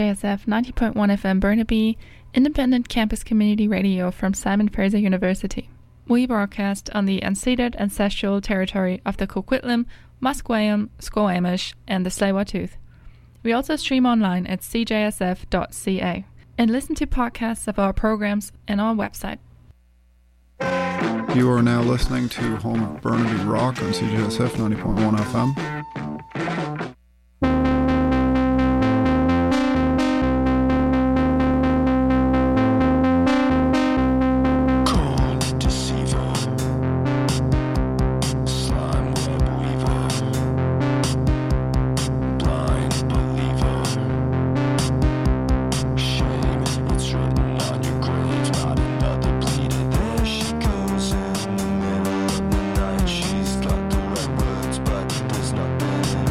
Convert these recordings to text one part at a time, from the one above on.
CJSF 90.1 FM Burnaby, independent campus community radio from Simon Fraser University. We broadcast on the unceded ancestral territory of the Coquitlam, Musqueam, Squamish, and the Tsleil-Waututh. We also stream online at cjsf.ca and listen to podcasts of our programs on our website. You are now listening to Home of Burnaby Rock on CJSF 90.1 FM. She's got the right words, but there's nothing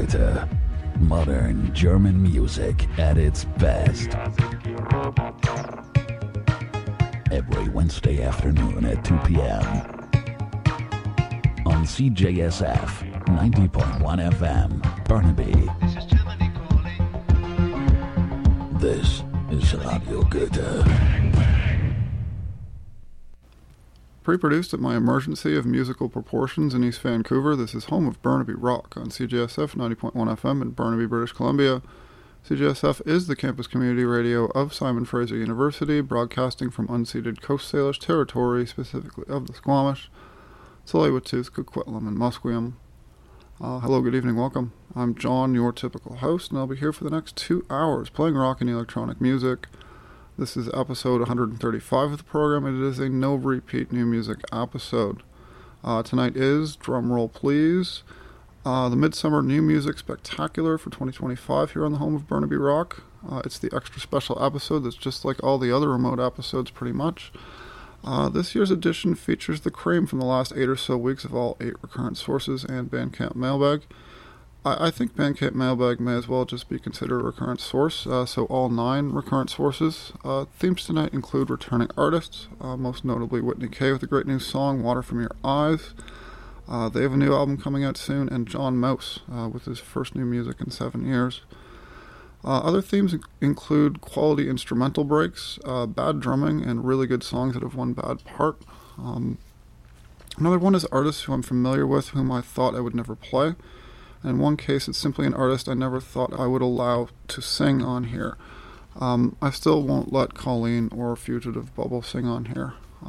Goethe. Modern German music at its best. Every Wednesday afternoon at 2 p.m. on CJSF 90.1 FM, Burnaby. This is Radio Goethe. Pre-produced at my emergency of musical proportions in East Vancouver, this is home of Burnaby Rock on CJSF 90.1 FM in Burnaby, British Columbia. CJSF is the campus community radio of Simon Fraser University, broadcasting from unceded Coast Salish territory, specifically of the Squamish, Tsleil-Waututh, Coquitlam, and Musqueam. Hello, good evening, welcome. I'm John, your typical host, and I'll be here for the next 2 hours playing rock and electronic music. This is episode 135 of the program, and it is a no-repeat new music episode. Tonight is, drumroll please, the Midsummer New Music Spectacular for 2025 here on the home of Burnaby Rock. It's the extra special episode that's just like all the other remote episodes pretty much. This year's edition features the cream from the last 8 or so weeks of all 8 recurrent sources and Bandcamp Mailbag. I think Bandcamp Mailbag may as well just be considered a recurrent source, so all 9 recurrent sources. Themes tonight include returning artists, most notably Whitney Kay with a great new song, Water From Your Eyes. They have a new album coming out soon, and John Mouse with his first new music in 7 years. Other themes include quality instrumental breaks, bad drumming, and really good songs that have one bad part. Another one is artists who I'm familiar with, whom I thought I would never play. In one case, it's simply an artist I never thought I would allow to sing on here. I still won't let Colleen or Fugitive Bubble sing on here.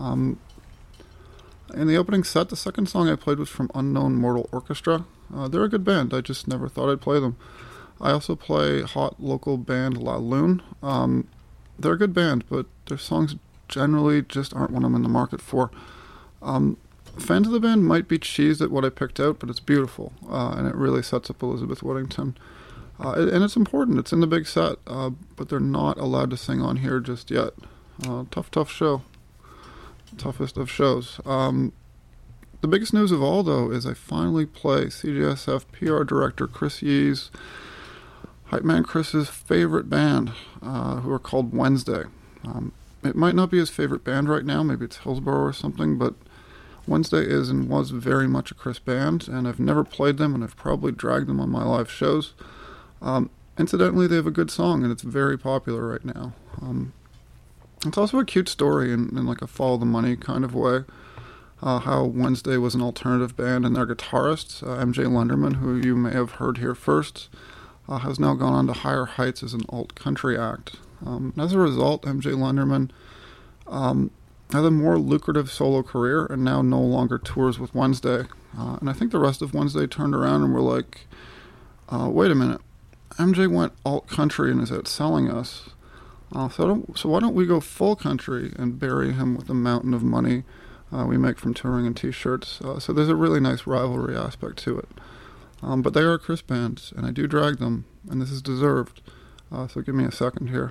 In the opening set, the second song I played was from Unknown Mortal Orchestra. They're a good band, I just never thought I'd play them. I also play hot local band La Lune. They're a good band, but their songs generally just aren't what I'm in the market for. Fans of the band might be cheesed at what I picked out, but it's beautiful, and it really sets up Elizabeth Whittington. And it's important, it's in the big set, but they're not allowed to sing on here just yet. Tough show. Toughest of shows. The biggest news of all, though, is I finally play CJSF PR Director Chris Yee's, Hype Man Chris's favorite band, who are called Wednesday. It might not be his favorite band right now, maybe it's Hillsborough or something, but Wednesday is and was very much a Chris band, and I've never played them, and I've probably dragged them on my live shows. Incidentally, they have a good song, and it's very popular right now. It's also a cute story in like a follow the money kind of way. How Wednesday was an alternative band, and their guitarist, MJ Lenderman, who you may have heard here first, has now gone on to higher heights as an alt-country act. As a result, MJ Lenderman has a more lucrative solo career and now no longer tours with Wednesday. And I think the rest of Wednesday turned around and were like, wait a minute, MJ went alt-country and is outselling us. So why don't we go full country and bury him with the mountain of money we make from touring and t-shirts. So there's a really nice rivalry aspect to it. But they are a Chris band, and I do drag them, and this is deserved. So give me a second here.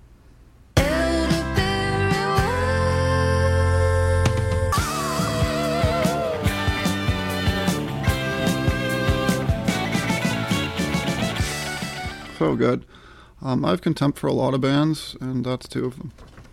So good. I have contempt for a lot of bands, and that's 2 of them.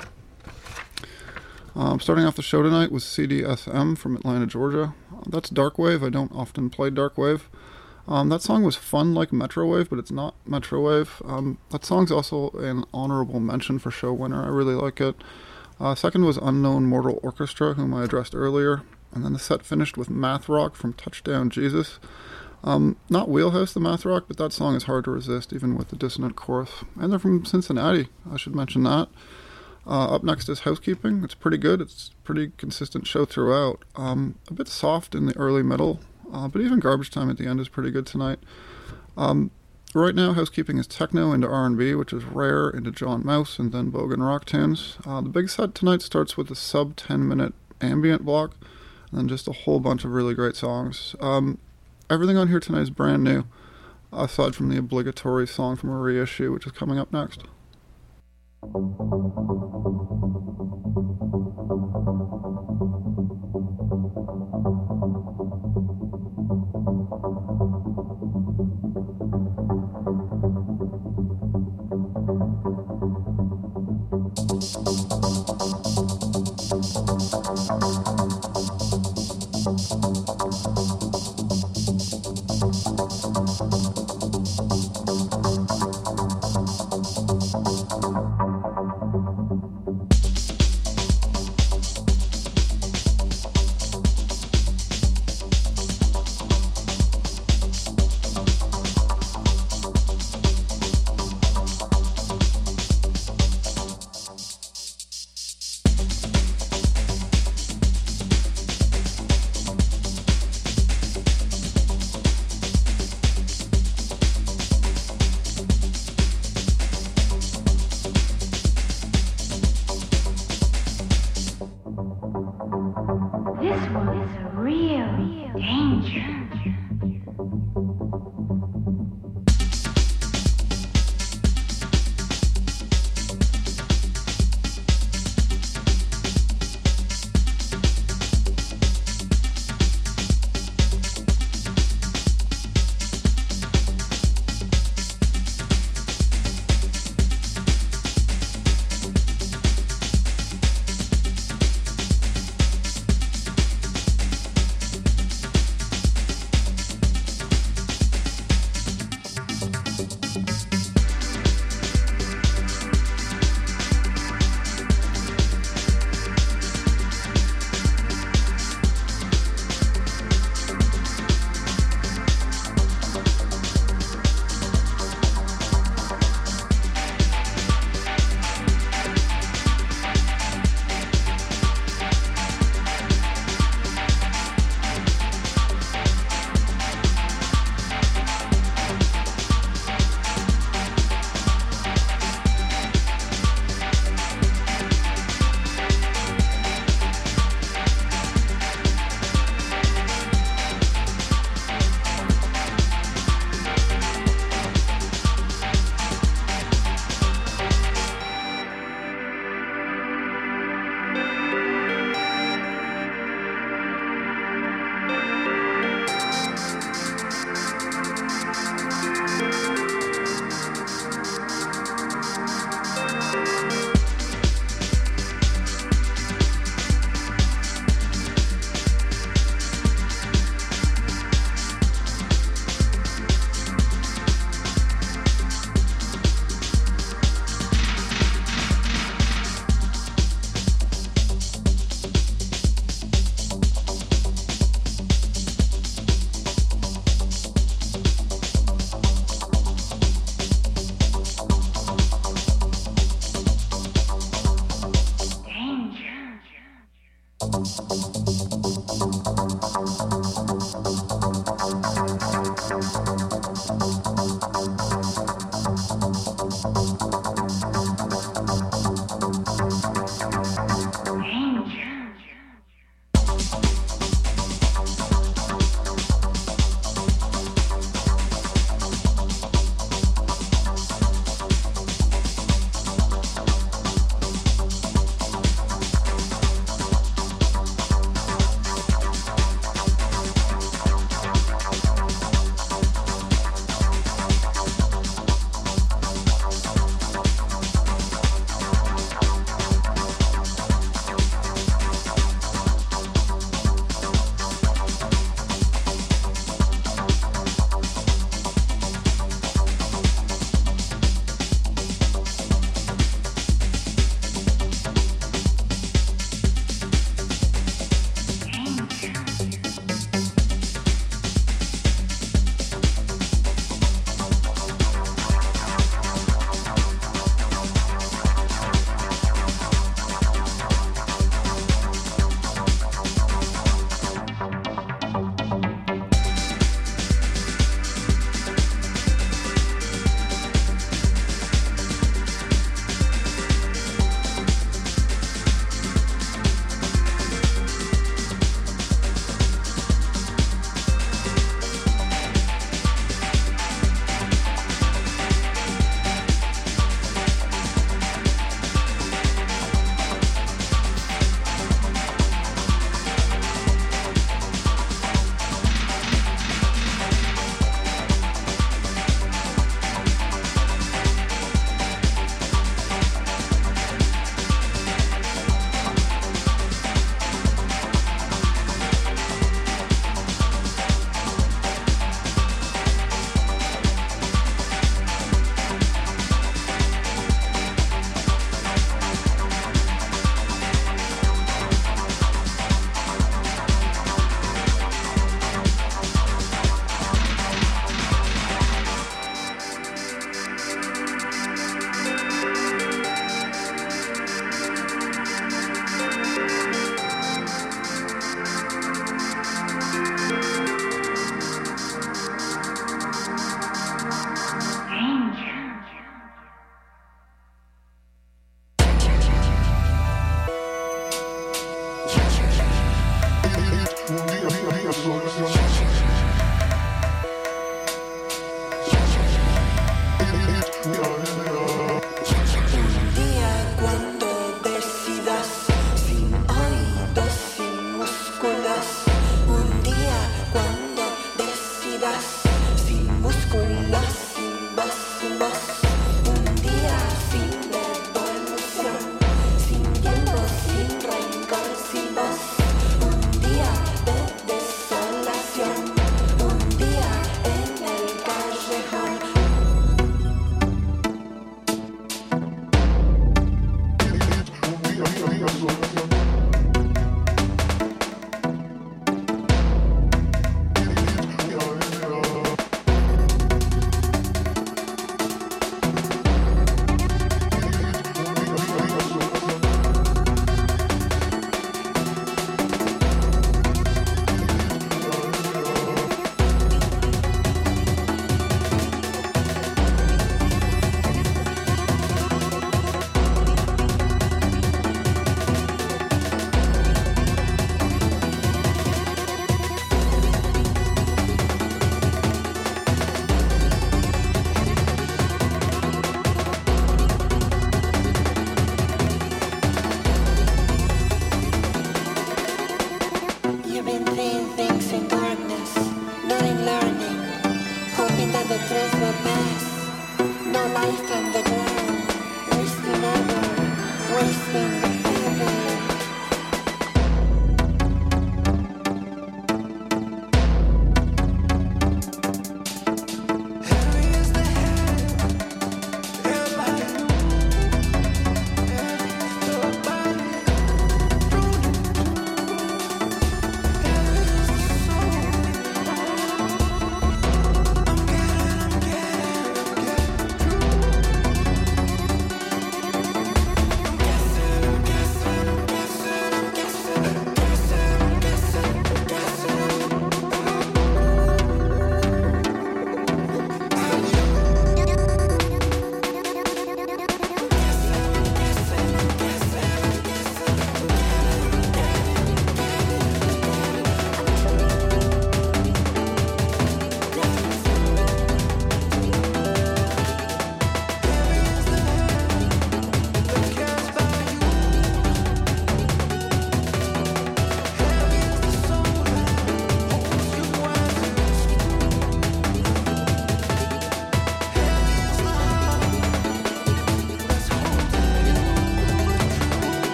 Starting off the show tonight was CDSM from Atlanta, Georgia. That's Darkwave. I don't often play Darkwave. That song was fun like Metrowave, but it's not Metrowave. That song's also an honorable mention for show winner. I really like it. Second was Unknown Mortal Orchestra, whom I addressed earlier. And then the set finished with Math Rock from Touchdown Jesus. Not Wheelhouse, the Math Rock, but that song is hard to resist, even with the dissonant chorus. And they're from Cincinnati, I should mention that. Up next is Housekeeping. It's pretty good. It's a pretty consistent show throughout. A bit soft in the early middle, but even Garbage Time at the end is pretty good tonight. Right now, Housekeeping is techno into R&B, which is rare, into John Mouse, and then Bogan rock tunes. The big set tonight starts with a sub 10-minute ambient block, and then just a whole bunch of really great songs. Everything on here tonight is brand new, aside from the obligatory song from a reissue, which is coming up next.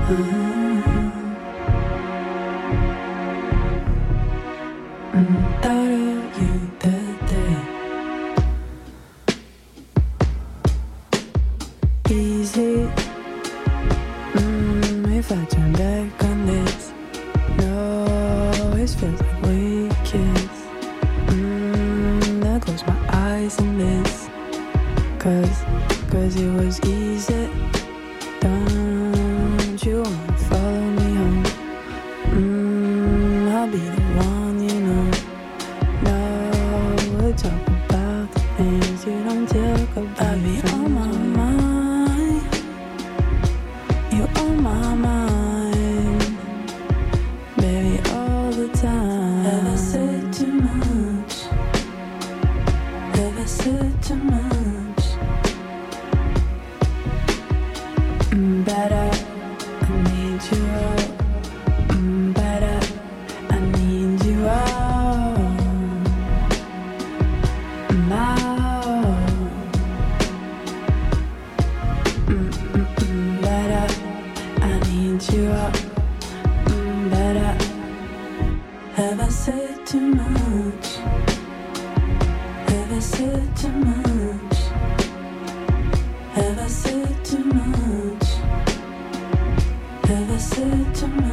Thought of you that day. Easy. If I turn back on this, no, it feels like we kiss. I close my eyes in this, cause it was easy. Don't you wanna follow me home? I'll be the one, you know. No, we'll talk about the things you don't talk about. I'll be on my mind. You on my mind, baby, all the time. Have I said too much? Have I said too much? Better, I need you all. Better, I need you all. Now. Better, I need you all. Better, have I said too much? Have I said too much? Have I said too much? Have I said too much?